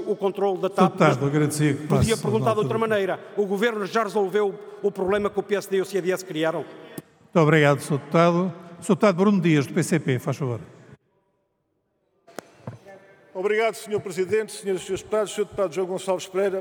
o controle da TAP. Podia perguntar de outra maneira. O Governo já resolveu o problema que o PSD e o CDS criaram? Muito obrigado, Sr. Deputado. Sr. Deputado Bruno Dias, do PCP, faz favor. Obrigado, Sr. Presidente, Sras. e Srs. Deputados. Sr. Deputado João Gonçalves Pereira,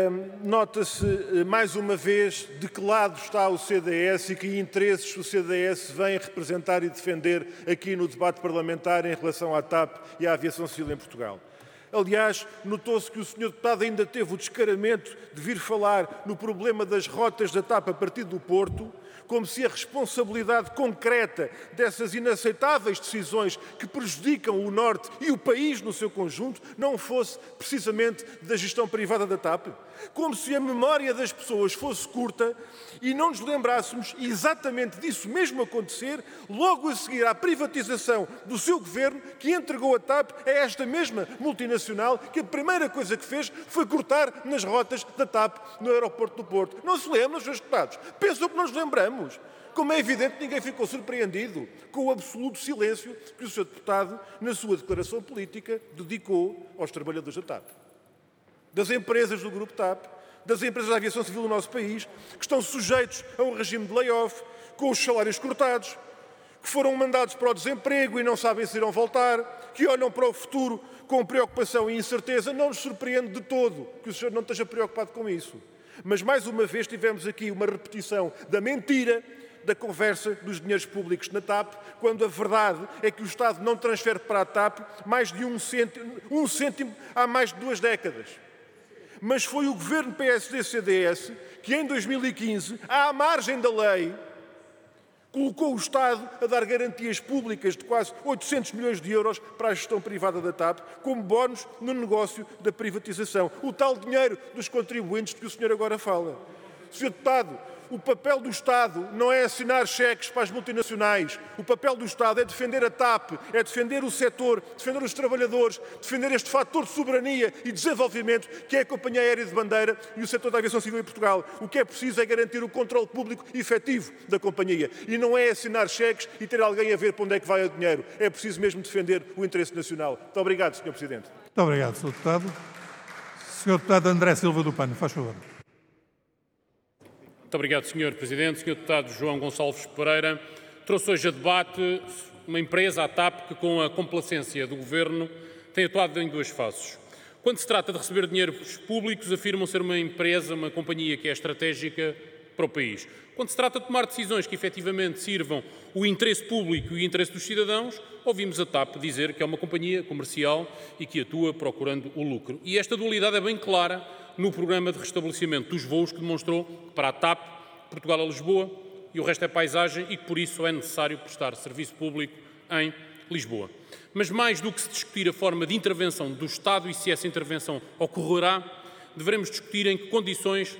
nota-se mais uma vez de que lado está o CDS e que interesses o CDS vem representar e defender aqui no debate parlamentar em relação à TAP e à aviação civil em Portugal. Aliás, notou-se que o Sr. Deputado ainda teve o descaramento de vir falar no problema das rotas da TAP a partir do Porto, como se a responsabilidade concreta dessas inaceitáveis decisões que prejudicam o Norte e o país no seu conjunto não fosse precisamente da gestão privada da TAP. Como se a memória das pessoas fosse curta e não nos lembrássemos exatamente disso mesmo acontecer logo a seguir à privatização do seu governo, que entregou a TAP a esta mesma multinacional, que a primeira coisa que fez foi cortar nas rotas da TAP no aeroporto do Porto. Não se lembram, Srs. Deputados? Pensam que nos lembramos. Como é evidente, ninguém ficou surpreendido com o absoluto silêncio que o Sr. Deputado, na sua declaração política, dedicou aos trabalhadores da TAP. Das empresas do Grupo TAP, das empresas da aviação civil do nosso país, que estão sujeitos a um regime de layoff, com os salários cortados, que foram mandados para o desemprego e não sabem se irão voltar, que olham para o futuro com preocupação e incerteza. Não nos surpreende de todo que o senhor não esteja preocupado com isso. Mas, mais uma vez, tivemos aqui uma repetição da mentira da conversa dos dinheiros públicos na TAP, quando a verdade é que o Estado não transfere para a TAP mais de um cêntimo há mais de 2 décadas. Mas foi o governo PSD-CDS que, em 2015, à margem da lei, colocou o Estado a dar garantias públicas de quase 800 milhões de euros para a gestão privada da TAP, como bónus no negócio da privatização. O tal dinheiro dos contribuintes de que o senhor agora fala. Sr. Deputado, o papel do Estado não é assinar cheques para as multinacionais. O papel do Estado é defender a TAP, é defender o setor, defender os trabalhadores, defender este fator de soberania e desenvolvimento que é a Companhia Aérea de Bandeira e o setor da aviação civil em Portugal. O que é preciso é garantir o controle público efetivo da companhia. E não é assinar cheques e ter alguém a ver para onde é que vai o dinheiro. É preciso mesmo defender o interesse nacional. Muito obrigado, Sr. Presidente. Muito obrigado, Sr. Deputado. Sr. Deputado André Silva do PAN, faz favor. Muito obrigado, Sr. Presidente. Sr. Deputado João Gonçalves Pereira trouxe hoje a debate uma empresa, a TAP, que com a complacência do Governo tem atuado em 2 faces. Quando se trata de receber dinheiros públicos, afirmam ser uma empresa, uma companhia que é estratégica para o país. Quando se trata de tomar decisões que efetivamente sirvam o interesse público e o interesse dos cidadãos, ouvimos a TAP dizer que é uma companhia comercial e que atua procurando o lucro. E esta dualidade é bem clara no programa de restabelecimento dos voos, que demonstrou que para a TAP, Portugal a Lisboa e o resto é paisagem e que por isso é necessário prestar serviço público em Lisboa. Mas mais do que se discutir a forma de intervenção do Estado e se essa intervenção ocorrerá, devemos discutir em que condições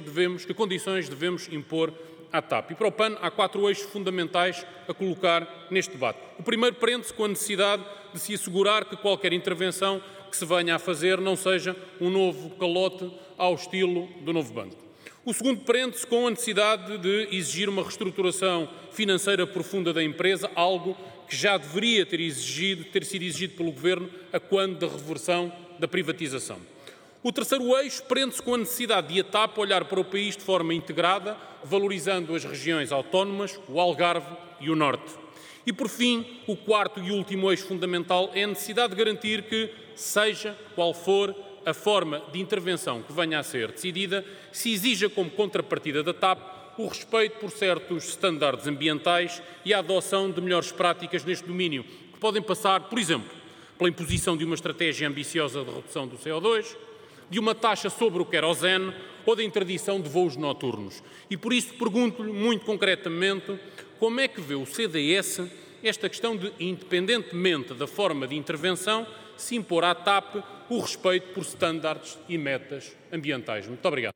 devemos impor à TAP. E para o PAN há 4 eixos fundamentais a colocar neste debate. O primeiro prende-se com a necessidade de se assegurar que qualquer intervenção que se venha a fazer não seja um novo calote ao estilo do novo banco. O segundo prende-se com a necessidade de exigir uma reestruturação financeira profunda da empresa, algo que já deveria ter sido exigido pelo Governo a quando da reversão da privatização. O terceiro eixo prende-se com a necessidade de a TAP olhar para o país de forma integrada, valorizando as regiões autónomas, o Algarve e o Norte. E, por fim, o quarto e último eixo fundamental é a necessidade de garantir que, seja qual for a forma de intervenção que venha a ser decidida, se exija como contrapartida da TAP o respeito por certos estándares ambientais e a adoção de melhores práticas neste domínio, que podem passar, por exemplo, pela imposição de uma estratégia ambiciosa de redução do CO2, de uma taxa sobre o querosene ou da interdição de voos noturnos. E por isso pergunto-lhe muito concretamente como é que vê o CDS esta questão de, independentemente da forma de intervenção, se impor à TAP o respeito por estándares e metas ambientais. Muito obrigado.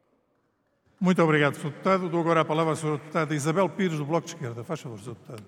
Muito obrigado, Sr. Deputado. Dou agora a palavra à Sra. Deputada Isabel Pires, do Bloco de Esquerda. Faz favor, Sr. Deputado.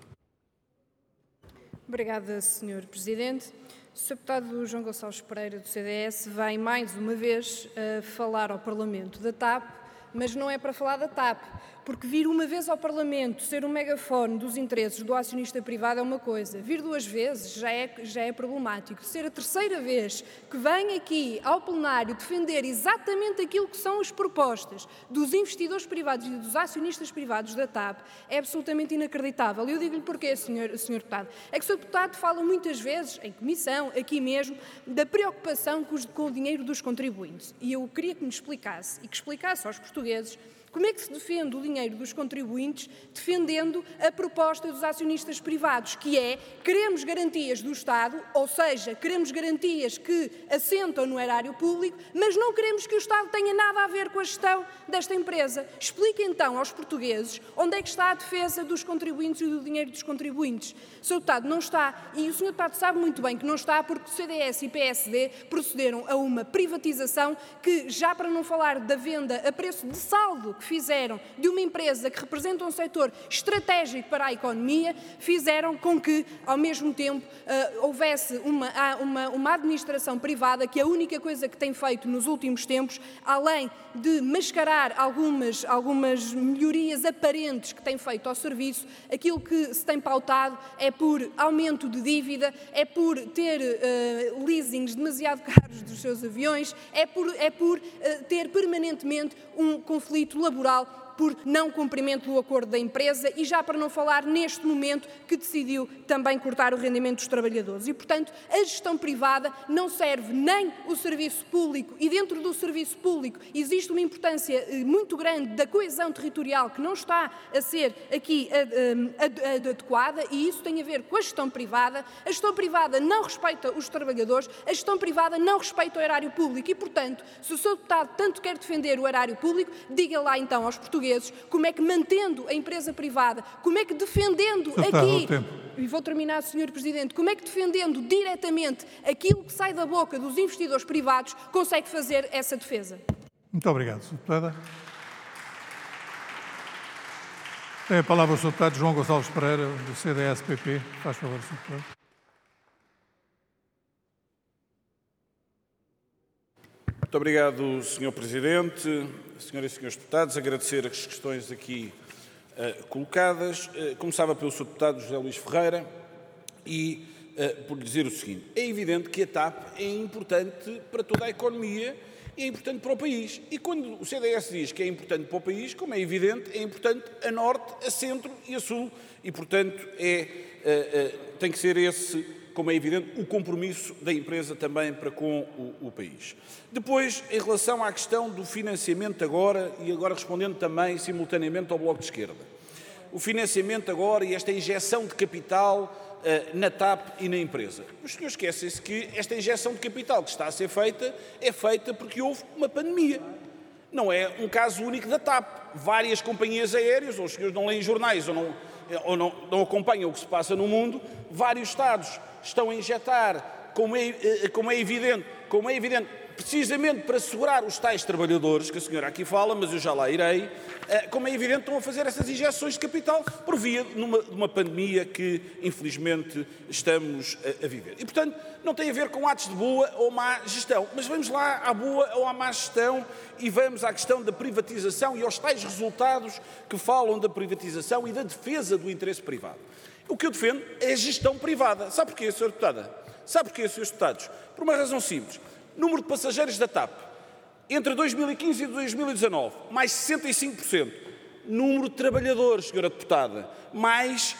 Obrigada, Sr. Presidente. O Sr. Deputado João Gonçalves Pereira, do CDS, vem mais uma vez falar ao Parlamento da TAP, mas não é para falar da TAP, porque vir uma vez ao Parlamento ser um megafone dos interesses do acionista privado é uma coisa, vir 2 vezes já é problemático. Ser a 3ª vez que vem aqui ao plenário defender exatamente aquilo que são as propostas dos investidores privados e dos acionistas privados da TAP é absolutamente inacreditável. E eu digo-lhe porquê, Sr. Deputado. É que o Sr. Deputado fala muitas vezes, em comissão, aqui mesmo, da preocupação com o dinheiro dos contribuintes. E eu queria que me explicasse, e que explicasse aos portugueses, como é que se defende o dinheiro dos contribuintes defendendo a proposta dos acionistas privados, que é, queremos garantias do Estado, ou seja, queremos garantias que assentam no erário público, mas não queremos que o Estado tenha nada a ver com a gestão desta empresa. Explique então aos portugueses onde é que está a defesa dos contribuintes e do dinheiro dos contribuintes. O Sr. Deputado não está, e o Sr. Deputado sabe muito bem que não está porque o CDS e PSD procederam a uma privatização que, já para não falar da venda a preço de saldo que fizeram de uma empresa que representa um setor estratégico para a economia, fizeram com que, ao mesmo tempo, houvesse uma administração privada que a única coisa que tem feito nos últimos tempos, além de mascarar algumas melhorias aparentes que tem feito ao serviço, aquilo que se tem pautado é por aumento de dívida, é por ter leasings demasiado caros dos seus aviões, é por ter permanentemente um conflito laboral por não cumprimento do acordo da empresa e já para não falar neste momento que decidiu também cortar o rendimento dos trabalhadores. E, portanto, a gestão privada não serve nem o serviço público e dentro do serviço público existe uma importância muito grande da coesão territorial que não está a ser aqui adequada e isso tem a ver com a gestão privada. A gestão privada não respeita os trabalhadores, a gestão privada não respeita o erário público e, portanto, se o Sr. Deputado tanto quer defender o erário público, diga lá então aos portugueses como é que, mantendo a empresa privada, como é que defendendo aqui, e vou terminar, Sr. Presidente, como é que defendendo diretamente aquilo que sai da boca dos investidores privados, consegue fazer essa defesa? Muito obrigado, Sra. Deputada. Tem a palavra o Sr. Deputado João Gonçalves Pereira, do CDS-PP. Faz favor, Sr. Deputado. Muito obrigado, Sr. Presidente. Senhoras e senhores deputados, agradecer as questões aqui colocadas. Começava pelo Sr. Deputado José Luís Ferreira e por dizer o seguinte. É evidente que a TAP é importante para toda a economia e é importante para o país. E quando o CDS diz que é importante para o país, como é evidente, é importante a norte, a centro e a sul. E, portanto, tem que ser esse, como é evidente, o compromisso da empresa também para com o país. Depois, em relação à questão do financiamento agora, e agora respondendo também simultaneamente ao Bloco de Esquerda. O financiamento agora e esta injeção de capital na TAP e na empresa. Os senhores esquecem-se que esta injeção de capital que está a ser feita é feita porque houve uma pandemia. Não é um caso único da TAP. Várias companhias aéreas, ou os senhores não leem jornais ou não acompanham o que se passa no mundo, vários Estados estão a injetar, como é evidente, precisamente para segurar os tais trabalhadores, que a senhora aqui fala, mas eu já lá irei, como é evidente, estão a fazer essas injeções de capital por via de uma pandemia que, infelizmente, estamos a viver. E, portanto, não tem a ver com atos de boa ou má gestão, mas vamos lá à boa ou à má gestão e vamos à questão da privatização e aos tais resultados que falam da privatização e da defesa do interesse privado. O que eu defendo é a gestão privada. Sabe porquê, Sra. Deputada? Sabe porquê, Srs. Deputados? Por uma razão simples. Número de passageiros da TAP, entre 2015 e 2019, mais 65%. Número de trabalhadores, Sra. Deputada, mais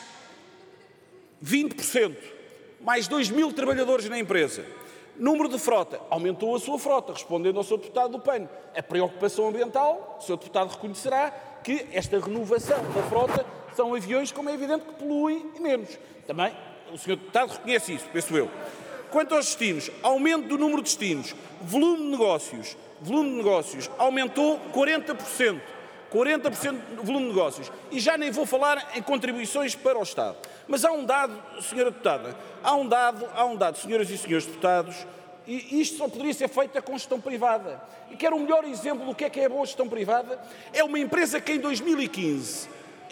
20%. Mais 2.000 trabalhadores na empresa. Número de frota, aumentou a sua frota, respondendo ao Sr. Deputado do PAN. A preocupação ambiental, o Sr. Deputado reconhecerá que esta renovação da frota são aviões, como é evidente, que poluem menos. Também o Sr. Deputado reconhece isso, penso eu. Quanto aos destinos, aumento do número de destinos, volume de negócios aumentou 40%. 40% do volume de negócios. E já nem vou falar em contribuições para o Estado. Mas há um dado, Sra. Deputada, há um dado, senhoras e senhores deputados, e isto só poderia ser feito com gestão privada. E quero o melhor exemplo do que é boa gestão privada. É uma empresa que em 2015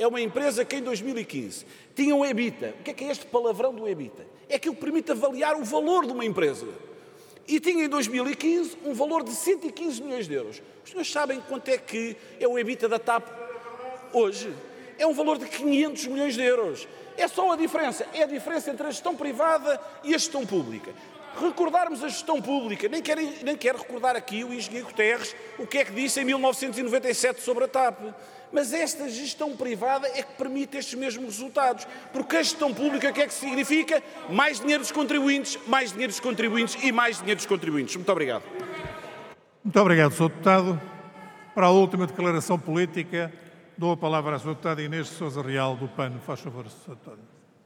tinha um EBITDA. O que é este palavrão do EBITDA? É aquilo que permite avaliar o valor de uma empresa. E tinha em 2015 um valor de 115 milhões de euros. Os senhores sabem quanto é que é o EBITDA da TAP hoje? É um valor de 500 milhões de euros. É só a diferença. É a diferença entre a gestão privada e a gestão pública. Recordarmos a gestão pública, nem quero recordar aqui o engenheiro Guterres, o que é que disse em 1997 sobre a TAP. Mas esta gestão privada é que permite estes mesmos resultados. Porque a gestão pública, o que é que significa? Mais dinheiro dos contribuintes, mais dinheiro dos contribuintes e mais dinheiro dos contribuintes. Muito obrigado. Muito obrigado, Sr. Deputado. Para a última declaração política, dou a palavra à Sra. Deputada Inês de Sousa Real, do PAN. Faz favor, Sr. Deputado.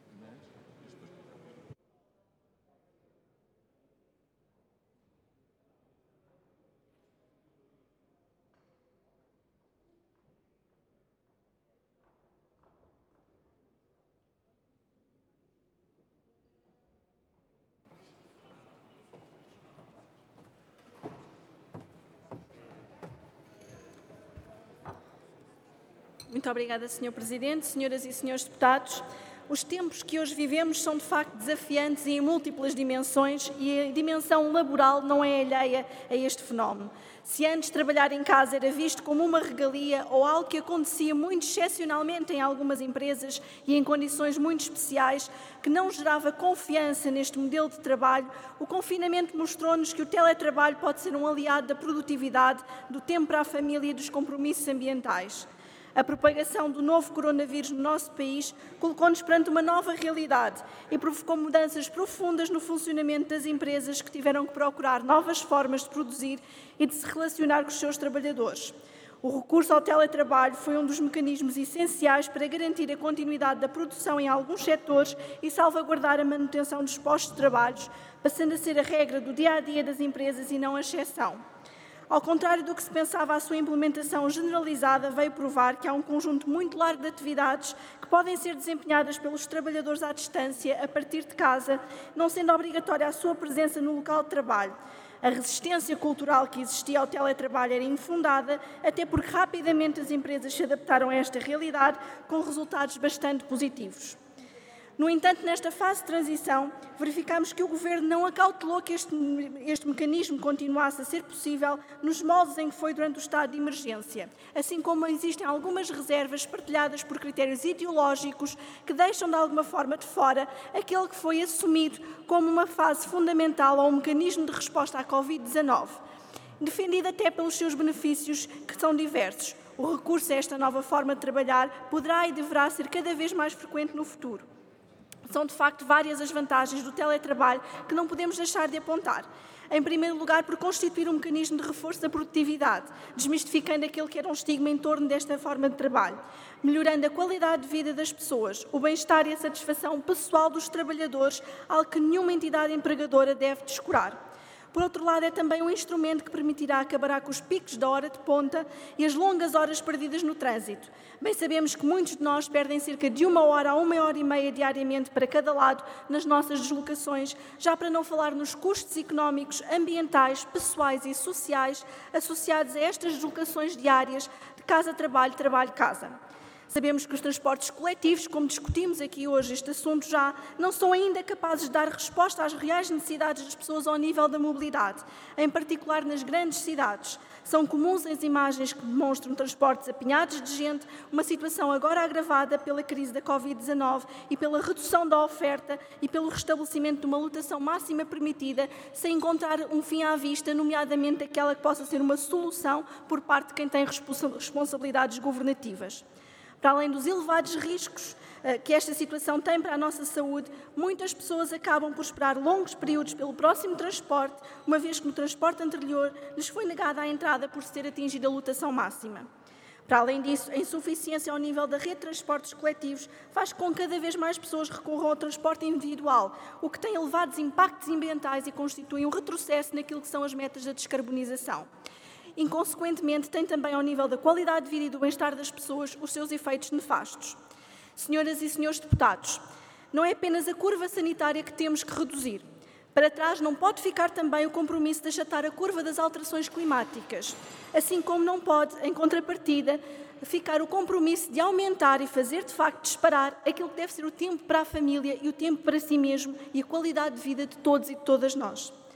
Muito obrigada, Sr. Presidente, senhoras e senhores deputados. Os tempos que hoje vivemos são, de facto, desafiantes e em múltiplas dimensões e a dimensão laboral não é alheia a este fenómeno. Se antes trabalhar em casa era visto como uma regalia ou algo que acontecia muito excepcionalmente em algumas empresas e em condições muito especiais, que não gerava confiança neste modelo de trabalho, o confinamento mostrou-nos que o teletrabalho pode ser um aliado da produtividade, do tempo para a família e dos compromissos ambientais. A propagação do novo coronavírus no nosso país colocou-nos perante uma nova realidade e provocou mudanças profundas no funcionamento das empresas que tiveram que procurar novas formas de produzir e de se relacionar com os seus trabalhadores. O recurso ao teletrabalho foi um dos mecanismos essenciais para garantir a continuidade da produção em alguns setores e salvaguardar a manutenção dos postos de trabalho, passando a ser a regra do dia-a-dia das empresas e não a exceção. Ao contrário do que se pensava, a sua implementação generalizada veio provar que há um conjunto muito largo de atividades que podem ser desempenhadas pelos trabalhadores à distância, a partir de casa, não sendo obrigatória a sua presença no local de trabalho. A resistência cultural que existia ao teletrabalho era infundada, até porque rapidamente as empresas se adaptaram a esta realidade, com resultados bastante positivos. No entanto, nesta fase de transição, verificamos que o Governo não acautelou que este mecanismo continuasse a ser possível nos moldes em que foi durante o estado de emergência, assim como existem algumas reservas partilhadas por critérios ideológicos que deixam de alguma forma de fora aquele que foi assumido como uma fase fundamental ou um mecanismo de resposta à Covid-19, defendido até pelos seus benefícios, que são diversos. O recurso a esta nova forma de trabalhar poderá e deverá ser cada vez mais frequente no futuro. São, de facto, várias as vantagens do teletrabalho que não podemos deixar de apontar. Em primeiro lugar, por constituir um mecanismo de reforço da produtividade, desmistificando aquele que era um estigma em torno desta forma de trabalho, melhorando a qualidade de vida das pessoas, o bem-estar e a satisfação pessoal dos trabalhadores, algo que nenhuma entidade empregadora deve descurar. Por outro lado, é também um instrumento que permitirá acabar com os picos da hora de ponta e as longas horas perdidas no trânsito. Bem sabemos que muitos de nós perdem cerca de 1 hora a 1h30 diariamente para cada lado nas nossas deslocações, já para não falar nos custos económicos, ambientais, pessoais e sociais associados a estas deslocações diárias de casa-trabalho, trabalho-casa. Sabemos que os transportes coletivos, como discutimos aqui hoje este assunto já, não são ainda capazes de dar resposta às reais necessidades das pessoas ao nível da mobilidade, em particular nas grandes cidades. São comuns as imagens que demonstram transportes apinhados de gente, uma situação agora agravada pela crise da Covid-19 e pela redução da oferta e pelo restabelecimento de uma lotação máxima permitida, sem encontrar um fim à vista, nomeadamente aquela que possa ser uma solução por parte de quem tem responsabilidades governativas. Para além dos elevados riscos que esta situação tem para a nossa saúde, muitas pessoas acabam por esperar longos períodos pelo próximo transporte, uma vez que no transporte anterior lhes foi negada a entrada por se ter atingido a lotação máxima. Para além disso, a insuficiência ao nível da rede de transportes coletivos faz com que cada vez mais pessoas recorram ao transporte individual, o que tem elevados impactos ambientais e constitui um retrocesso naquilo que são as metas da descarbonização. Inconsequentemente, tem também, ao nível da qualidade de vida e do bem-estar das pessoas, os seus efeitos nefastos. Senhoras e senhores deputados, não é apenas a curva sanitária que temos que reduzir. Para trás não pode ficar também o compromisso de achatar a curva das alterações climáticas, assim como não pode, em contrapartida, ficar o compromisso de aumentar e fazer, de facto, disparar aquilo que deve ser o tempo para a família e o tempo para si mesmo e a qualidade de vida de todos e de todas nós.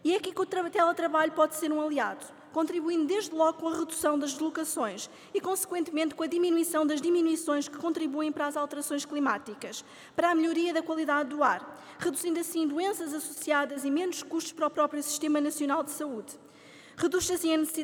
E é aqui que o teletrabalho pode ser um aliado, contribuindo desde logo com a redução das deslocações e, consequentemente, com a diminuição das diminuições que contribuem para as alterações climáticas, para a melhoria da qualidade do ar, reduzindo assim doenças associadas e menos custos para o próprio Sistema Nacional de Saúde. Reduz-se assim a necessidade